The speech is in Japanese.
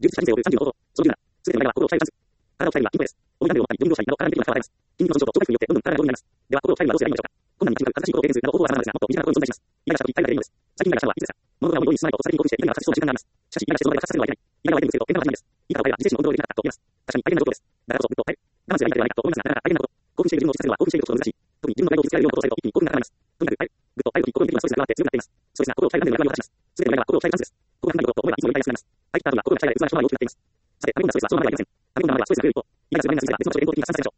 充実した人生を送る30の方法。その理由なら、すべての場合は心を鍛えるチャンス。体を鍛えるには筋肉です。大いに何秒を持ったり、分量したりなど、体にできるものが現れます。筋肉の増長と超回復によって、どんどん体が丈夫になります。では、心を鍛えるにはどうすればいいのでしょうか。困難に立ち向かう、正しいことを経験するなど方法は様々ですが、もっと身近なところに存在します。イライラした時、体が出るのです。最近イライラしたのはいつですか。物事が思い通りに進まないと、先に興奮して、イライラが発生しそうな瞬間があります。しかし、イライラしてその場で発させるのはいけない。イライラを相手にぶつけると、喧嘩の始まりです。いいかお前は自制心の運動をできなかったと言います。確かに大変なことです。だからこそ、ぐっと耐える。我慢すればいいのではないかと思いますが、なかなか大変なこと。興奮している自分を落ち着かせるのは興奮していることと難しい。特に自分のプライドをぶつけられるようなことをされると、一気に興奮が高まります。とにかく耐える。ぐっと耐える時、心にできるのはストレスが加わって強くなっています。ストレスが心を鍛えるための役割を果たします。すべての場合は心を鍛えるチャンスです。ここが不満なことと思えばいつもやりたいやすくなります。入った後には心が鍛えられ、器が一回り大きくなっています。さて、溜め込んだストレスはそのままではいけません。溜め込んだままストレスが増えると、イライラするマイナスになります。別の場所で言語的に発散されましょう。